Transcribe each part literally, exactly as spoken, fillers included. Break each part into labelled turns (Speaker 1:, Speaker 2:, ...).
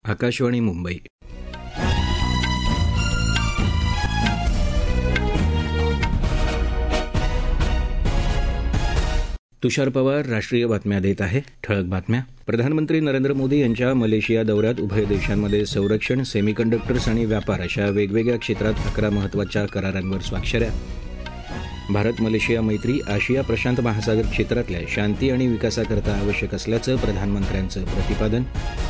Speaker 1: आकाशवाणी मुंबई. तुषार पवार राष्ट्रीय बातम्या देत आहे. ठळक बातम्या. प्रधानमंत्री नरेंद्र मोदी यांच्या मलेशिया दौऱ्यात उभय देशांमध्ये संरक्षण, सेमीकंडक्टर्स आणि व्यापार अशा वेगवेगळ्या क्षेत्रात अकरा महत्त्वाच्या करारांवर स्वाक्षऱ्या. भारत मलेशिया मैत्री आशिया प्रशांत महासागर क्षेत्रातल्या शांती आणि विकासाकरता आवश्यक असल्याचं प्रधानमंत्र्यांचं प्रतिपादन.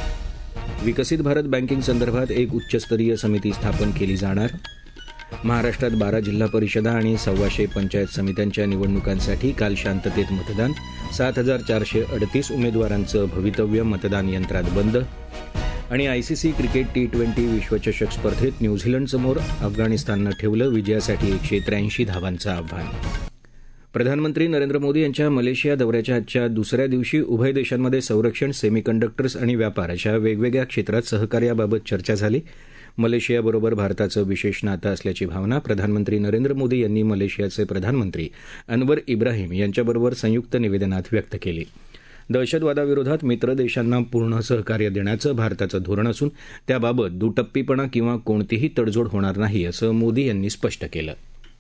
Speaker 1: विकसित भारत बँकिंग संदर्भात एक उच्चस्तरीय समिती स्थापन केली जाणार. महाराष्ट्रात बारा जिल्हा परिषदा आणि सव्वाशे पंचायत समित्यांच्या निवडणुकांसाठी काल शांततेत मतदान. सात हजार चारशे अडतीस उमेदवारांचं भवितव्य मतदान यंत्रात बंद. आणि आयसीसी क्रिकेट टी ट्वेंटी विश्वचषक स्पर्धेत न्यूझीलंडसमोर अफगाणिस्ताननं ठेवलं विजयासाठी एकशे त्र्याऐंशी धावांचं आव्हान. प्रधानमंत्री नरेंद्र मोदी यांच्या मलेशिया दौऱ्याच्या आजच्या दुसऱ्या दिवशी उभय देशांमध्ये संरक्षण, सेमीकंडक्टर्स आणि व्यापार अशा वेगवेगळ्या क्षेत्रात सहकार्याबाबत चर्चा झाली. मलेशियाबरोबर भारताचं विशेष नातं असल्याची भावना प्रधानमंत्री नरेंद्र मोदी यांनी मलेशियाचे प्रधानमंत्री अनवर इब्राहिम यांच्याबरोबर संयुक्त निवेदनात व्यक्त केली. दहशतवादाविरोधात मित्र देशांना पूर्ण सहकार्य देण्याचं भारताचं धोरण असून त्याबाबत दुटप्पीपणा किंवा कोणतीही तडजोड होणार नाही असं मोदी यांनी स्पष्ट केलं.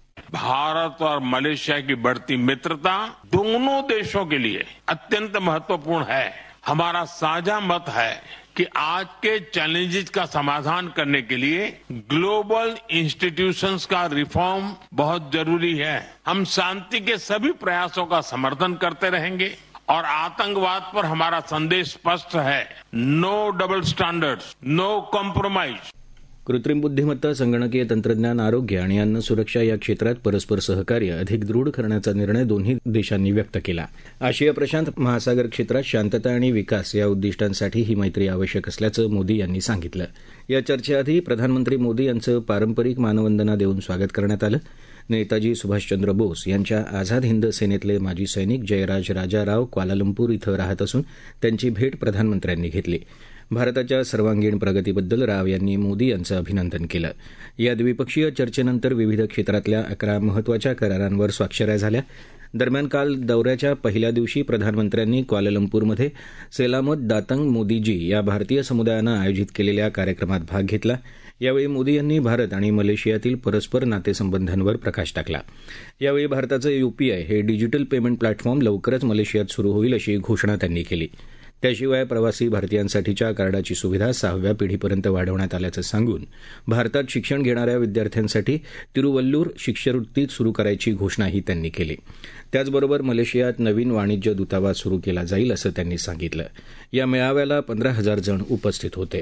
Speaker 2: भारत और मलेशिया की बढ़ती मित्रता दोनों देशों के लिए अत्यंत महत्वपूर्ण है. हमारा साझा मत है कि आज के चैलेंजेस का समाधान करने के लिए ग्लोबल इंस्टीट्यूशंस का रिफॉर्म बहुत जरूरी है. हम शांति के सभी प्रयासों का समर्थन करते रहेंगे और आतंकवाद पर हमारा संदेश स्पष्ट है. No double standards, no compromise.
Speaker 1: कृत्रिम बुद्धिमत्ता, संगणकीय तंत्रज्ञान, आरोग्य आणि अन्न सुरक्षा या क्षेत्रात परस्पर सहकार्य अधिक दृढ करण्याचा निर्णय दोन्ही देशांनी व्यक्त केला. आशिया प्रशांत महासागर क्षेत्रात शांतता आणि विकास या उद्दिष्टांसाठी ही मैत्री आवश्यक असल्याचं मोदी यांनी सांगितलं. या चर्चेआधी प्रधानमंत्री मोदी यांचं पारंपरिक मानवंदना देऊन स्वागत करण्यात आलं. नेताजी सुभाषचंद्र बोस यांच्या आझाद हिंद सेनेतले माजी सैनिक जयराज राजाराव क्वालालंपूर इथं राहत असून त्यांची भेट प्रधानमंत्र्यांनी घेतली. भारताच्या सर्वांगीण प्रगतीबद्दल राव यांनी मोदी यांचं अभिनंदन केलं. या द्विपक्षीय चर्चेनंतर विविध क्षेत्रातल्या अकरा महत्त्वाच्या करारांवर स्वाक्षऱ्या झाल्या. दरम्यान काल दौऱ्याच्या पहिल्या दिवशी प्रधानमंत्र्यांनी क्वालालंपूरमध्ये सेलामत दातंग मोदीजी या भारतीय समुदायानं आयोजित केलेल्या कार्यक्रमात भाग घेतला. यावेळी मोदी यांनी भारत आणि मलेशियातील परस्पर नातेसंबंधांवर प्रकाश टाकला. यावेळी भारताचं यूपीआय हे डिजिटल पेमेंट प्लॅटफॉर्म लवकरच मलेशियात सुरू होईल अशी घोषणा त्यांनी केली. त्याशिवाय प्रवासी भारतीयांसाठीच्या कार्डाची सुविधा सहाव्या पिढीपर्यंत वाढवण्यात आल्याचं सांगून भारतात शिक्षण घेणाऱ्या विद्यार्थ्यांसाठी तिरुवल्लूर शिष्यवृत्ती सुरू करायची घोषणाही त्यांनी केली. त्याचबरोबर मलेशियात नवीन वाणिज्य दूतावास सुरू केला जाईल असं त्यांनी सांगितलं. या मेळाव्याला पंधरा हजार जण उपस्थित होते.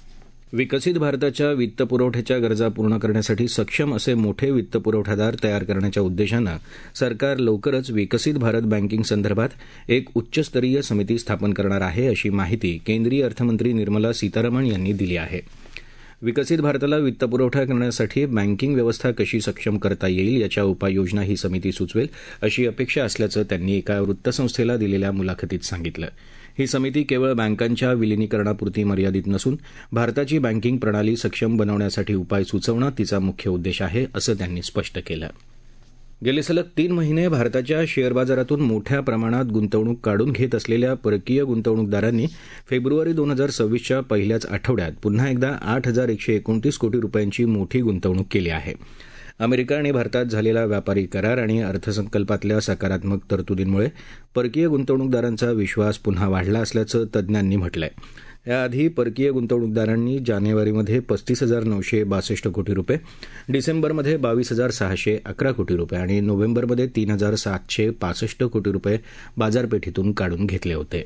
Speaker 1: विकसित भारताच्या वित्तपुरवठ्याच्या गरजा पूर्ण करण्यासाठी सक्षम असे मोठे वित्तपुरवठादार तयार करण्याच्या उद्देशानं सरकार लवकरच विकसित भारत बँकिंग संदर्भात एक उच्चस्तरीय समिती स्थापन करणार आहे अशी माहिती केंद्रीय अर्थमंत्री निर्मला सीतारामन यांनी दिली आहे. विकसित भारताला वित्तपुरवठा करण्यासाठी बँकिंग व्यवस्था कशी सक्षम करता येईल याच्या उपाययोजना ही समिती सुचवेल अशी अपेक्षा असल्याचं त्यांनी एका वृत्तसंस्थेला दिलेल्या मुलाखतीत सांगितलं. ही समिती केवळ बँकांच्या विलिनीकरणापुरती मर्यादित नसून भारताची बँकिंग प्रणाली सक्षम बनवण्यासाठी उपाय सुचवणं तिचा मुख्य उद्देश आहे असं त्यांनी स्पष्ट केलं. गेले सलग तीन महिने भारताच्या शेअर बाजारातून मोठ्या प्रमाणात गुंतवणूक काढून घेत असलेल्या परकीय गुंतवणूकदारांनी फेब्रुवारी दोन हजार सव्वीसच्या पहिल्याच आठवड्यात पुन्हा एकदा आठ हजार एकशे एकोणतीस कोटी रुपयांची मोठी गुंतवणूक केली आहे. अमेरिका आणि भारतात झालेला व्यापारी करार आणि अर्थसंकल्पातल्या सकारात्मक तरतुदींमुळे परकीय गुंतवणूकदारांचा विश्वास पुन्हा वाढला असल्याचं तज्ज्ञांनी म्हटलंय. याआधी परकीय गुंतवणूकदारांनी जानेवारीमध्ये पस्तीस हजार नऊशे बासष्ट कोटी रुपये, डिसेंबरमध्ये बावीस हजार सहाशे अकरा कोटी रुपये आणि नोव्हेंबरमध्ये तीन हजार सातशे पासष्ट कोटी रुपये बाजारपेठेतून काढून घेतले होते.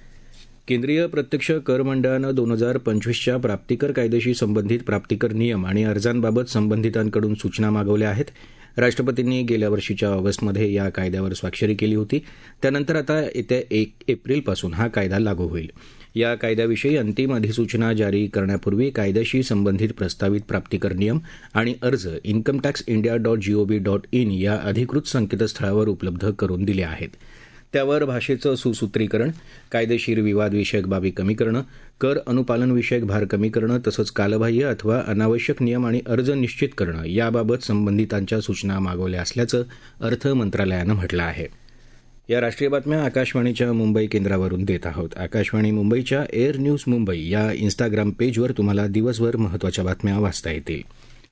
Speaker 1: केंद्रीय प्रत्यक्ष कर मंडळानं दोन हजार पंचवीसच्या प्राप्तिकर कायद्याशी संबंधित प्राप्तिकर नियम आणि अर्जांबाबत संबंधितांकडून सूचना मागवल्या आहेत. राष्ट्रपतींनी गेल्या वर्षीच्या ऑगस्टमध्ये या कायद्यावर स्वाक्षरी केली होती. त्यानंतर आता येत्या एक एप्रिलपासून हा कायदा लागू होईल. या कायद्याविषयी अंतिम अधिसूचना जारी करण्यापूर्वी कायद्याशी संबंधित प्रस्तावित प्राप्तिकर नियम आणि अर्ज income tax India dot G O V dot in या अधिकृत संकेतस्थळावर उपलब्ध करून दिले आहेत. त्यावर भाषेचं सुसूत्रीकरण, कायदेशीर विवादविषयक बाबी कमी करणं, कर अनुपालनविषयक भार कमी करणं तसंच कालबाह्य अथवा अनावश्यक नियम आणि अर्ज निश्चित करणं याबाबत संबंधितांच्या सूचना मागवल्या असल्याचं अर्थ मंत्रालयानं म्हटलं आहे. या राष्ट्रीय बातम्या आकाशवाणीच्या मुंबई केंद्रावरून देत आहोत. आकाशवाणी मुंबईच्या एअर न्यूज मुंबई या इन्स्टाग्राम पेजवर तुम्हाला दिवसभर महत्त्वाच्या बातम्या वाचता येतील.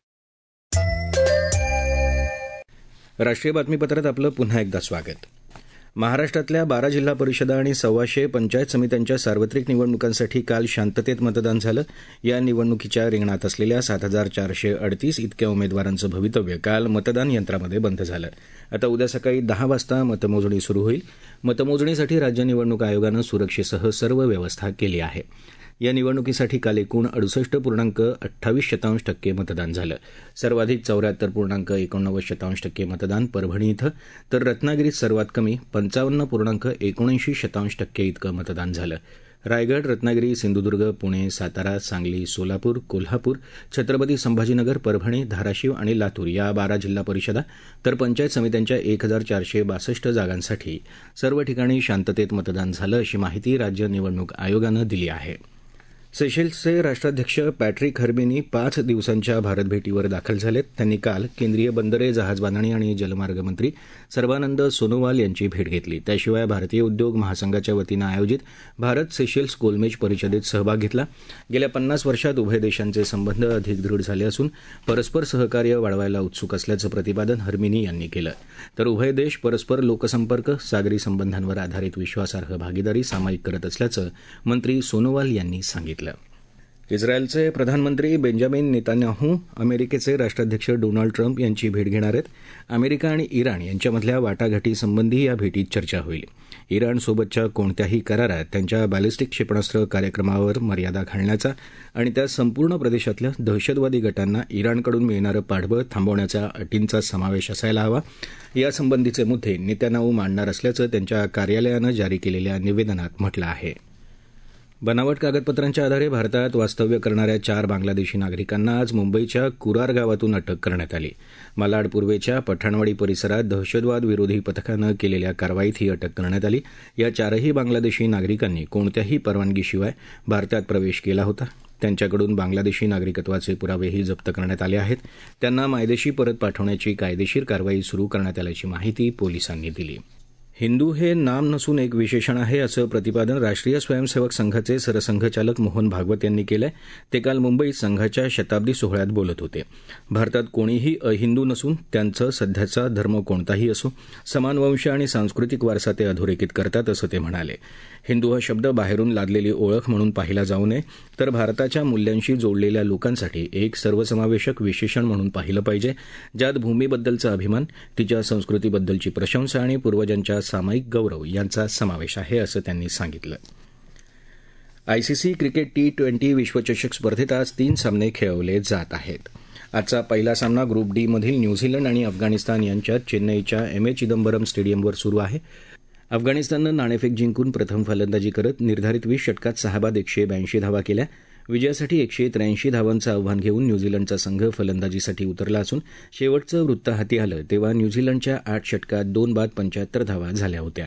Speaker 1: राष्ट्रीय बातमीपत्रात आपलं पुन्हा एकदा स्वागत. महाराष्ट्रातल्या बारा जिल्हा परिषदा आणि सव्वाशे पंचायत समित्यांच्या सार्वत्रिक निवडणुकांसाठी काल शांततेत मतदान झालं. या निवडणुकीच्या रिंगणात असलेल्या सात हजार चारशे अडतीस इतक्या उमेदवारांचं भवितव्य काल मतदान यंत्रामध्ये बंद झालं. आता उद्या सकाळी दहा वाजता मतमोजणी सुरू होईल. मतमोजणीसाठी राज्य निवडणूक आयोगानं सुरक्षेसह सर्व व्यवस्था केली आहे. या निवडणुकीसाठी काल एकूण अडुसष्ट पूर्णांक अठ्ठावीस शतांश टक्के मतदान झालं. सर्वाधिक चौऱ्याहत्तर पूर्णांक एकोणनव्वद शतांश टक्के मतदान परभणी इथं, तर रत्नागिरीत सर्वात कमी पंचावन्न पूर्णांक एकोणऐंशी शतांश टक्के इतकं मतदान झालं. रायगड, रत्नागिरी, सिंधुदुर्ग, पुणे, सातारा, सांगली, सोलापूर, कोल्हापूर, छत्रपती संभाजीनगर, परभणी, धाराशिव आणि लातूर या बारा जिल्हा परिषदा तर पंचायत समित्यांच्या एक हजार चारशे बासष्ट जागांसाठी सर्व ठिकाणी शांततेत मतदान झालं, अशी माहिती राज्य निवडणूक आयोगानं दिली आहे. सेशेल्सचे राष्ट्राध्यक्ष पॅट्रिक हर्मिनी पाच दिवसांच्या भारत भेटीवर दाखल झालेत. त्यांनी काल केंद्रीय बंदरे, जहाजबांधणी आणि जलमार्ग मंत्री सर्बानंद सोनोवाल यांची भेट घेतली. त्याशिवाय भारतीय उद्योग महासंघाच्या वतीनं आयोजित भारत सेशेल्स गोलमेज परिषदेत सहभाग घेतला. गेल्या पन्नास वर्षात उभय देशांचे संबंध अधिक दृढ झाले असून परस्पर सहकार्य वाढवायला उत्सुक असल्याचं प्रतिपादन हर्मिनी यांनी केलं. तर उभय देश परस्पर लोकसंपर्क, सागरी संबंधांवर आधारित विश्वासार्ह भागीदारी सामायिक करत असल्याचं मंत्री सोनोवाल यांनी सांगितलं. इस्रायलचे प्रधानमंत्री बेंजामिन नेतान्याहू अमेरिकेचे राष्ट्राध्यक्ष डोनाल्ड ट्रम्प यांची भेट घेणार आहेत. अमेरिका आणि इराण यांच्यामधल्या वाटाघाटीसंबंधी या भेटीत चर्चा होईल. इराणसोबतच्या कोणत्याही करारात त्यांच्या बॅलिस्टिक क्षेपणास्त्र कार्यक्रमावर मर्यादा घालण्याचा आणि त्या संपूर्ण प्रदेशातल्या दहशतवादी गटांना इराणकडून मिळणारं पाठबळ थांबवण्याच्या अटींचा समावेश असायला हवा, यासंबंधीचे मुद्दे नेतान्याहू मांडणार असल्याचं त्यांच्या कार्यालयानं जारी केलेल्या निवेदनात म्हटलं आहे. बनावट कागदपत्रांच्या आधारे भारतात वास्तव्य करणाऱ्या चार बांगलादेशी नागरिकांना आज मुंबईच्या कुरार गावातून अटक करण्यात आली. मालाड पूर्वेच्या पठाणवाडी परिसरात दहशतवाद विरोधी पथकानं केलेल्या कारवाईत ही अटक करण्यात आली. या चारही बांगलादेशी नागरिकांनी कोणत्याही परवानगीशिवाय भारतात प्रवेश केला होता. त्यांच्याकडून बांगलादेशी नागरिकत्वाचे पुरावेही जप्त करण्यात आले आहेत. त्यांना मायदेशी परत पाठवण्याची कायदेशीर कारवाई सुरू करण्यात आल्याची माहिती पोलिसांनी दिली. हिंदू हे नाम नसून एक विशेषण आहे, असं प्रतिपादन राष्ट्रीय स्वयंसेवक संघाचे सरसंघचालक मोहन भागवत यांनी केलं. ते काल मुंबईत संघाच्या शताब्दी सोहळ्यात बोलत होते. भारतात कोणीही अहिंदू नसून त्यांचं सध्याचा धर्म कोणताही असो, समान वंश आणि सांस्कृतिक वारसा ते अधोरेखित करतात, असं ते म्हणाले. हिंदू हा शब्द बाहेरून लादलेली ओळख म्हणून पाहिला जाऊ नये, तर भारताच्या मूल्यांशी जोडलेल्या लोकांसाठी एक सर्वसमावेशक विशेषण म्हणून पाहिलं पाहिजे, ज्यात भूमीबद्दलचा अभिमान, तिच्या संस्कृतीबद्दलची प्रशंसा आणि पूर्वजांच्या सामायिक गौरव यांचा समावेश आहे, असं त्यांनी सांगितलं. आयसीसी क्रिकेट टी ट्वेंटी विश्वचषक स्पर्धेत आज तीन सामने खेळवले जात आहेत. आजचा पहिला सामना ग्रुप डी मधील न्यूझीलंड आणि अफगाणिस्तान यांच्यात चेन्नईच्या एम ए चिदंबरम स्टेडियमवर सुरू आहे. अफगाणिस्ताननं नाणेफेक जिंकून प्रथम फलंदाजी करत निर्धारित वीस षटकात सहा बाद एकशे ब्याऐंशी धावा केल्या. विजयासाठी एकशे त्र्याऐंशी धावांचं आव्हान घेऊन न्यूझीलंडचा संघ फलंदाजीसाठी उतरला असून शेवटचं वृत्त हाती आलं तेव्हा न्यूझीलंडच्या आठ षटकात दोन बाद पंच्याहत्तर धावा झाल्या होत्या.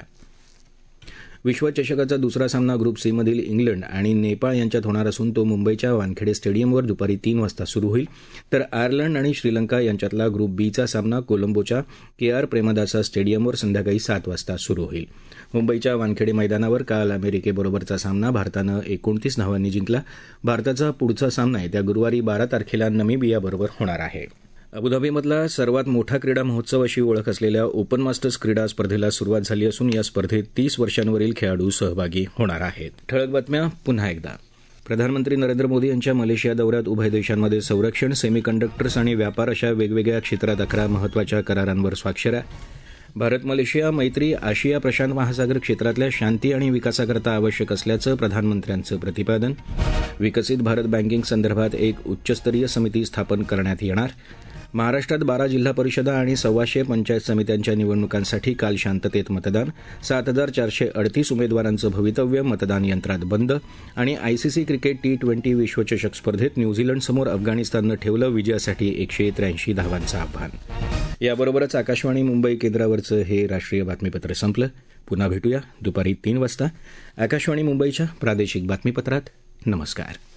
Speaker 1: विश्वचषकाचा दुसरा सामना ग्रुप सी मधील इंग्लंड आणि नेपाळ यांच्यात होणार असून तो मुंबईच्या वानखेडे स्टेडियमवर दुपारी तीन वाजता सुरू होईल. तर आयर्लंड आणि श्रीलंका यांच्यातला ग्रुप बीचा सामना कोलंबोच्या के आर प्रेमदासा स्टेडियमवर संध्याकाळी सात वाजता सुरू होईल. मुंबईच्या वानखेडे मैदानावर काल अमेरिकेबरोबरचा सामना भारतानं एकोणतीस धावांनी जिंकला. भारताचा पुढचा सामना येत्या गुरुवारी बारा तारखेला नमिबियाबरोबर होणार आहे. अबुधाबीमधला सर्वात मोठा क्रीडा महोत्सव अशी ओळख असलेल्या ओपन मास्टर्स क्रीडा स्पर्धेला सुरुवात झाली असून या स्पर्धेत तीस वर्षांवरील खेळाडू सहभागी होणार आहेत. ठळक बातम्या पुन्हा एकदा. प्रधानमंत्री नरेंद्र मोदी यांच्या मलेशिया दौऱ्यात उभय देशांमध्ये संरक्षण, सेमीकंडक्टर्स आणि व्यापार अशा वेगवेगळ्या क्षेत्रात अकरा महत्वाच्या करारांवर स्वाक्षऱ्या. भारत मलेशिया मैत्री आशिया प्रशांत महासागर क्षेत्रातल्या शांती आणि विकासाकरता आवश्यक असल्याचं प्रधानमंत्र्यांचं प्रतिपादन. विकसित भारत बँकिंग संदर्भात एक उच्चस्तरीय समिती स्थापन करण्यात येणार. महाराष्ट्रात बारा जिल्हा परिषदा आणि सव्वाशे पंचायत समित्यांच्या निवडणुकांसाठी काल शांततेत मतदान. सात हजार चारशे अडतीस उमेदवारांचं भवितव्य मतदान यंत्रात बंद. आणि आयसीसी क्रिकेट टी ट्वेंटी विश्वचषक स्पर्धेत न्यूझीलंडसमोर अफगाणिस्ताननं ठेवलं विजयासाठी एकशे त्र्याऐंशी धावांचं आव्हान. याबरोबरच आकाशवाणी मुंबई केंद्रावरचं हे राष्ट्रीय बातमीपत्र संपलं. पुन्हा भेटूया दुपारी तीन वाजता आकाशवाणी मुंबईच्या प्रादेशिक बातमीपत्रात. नमस्कार.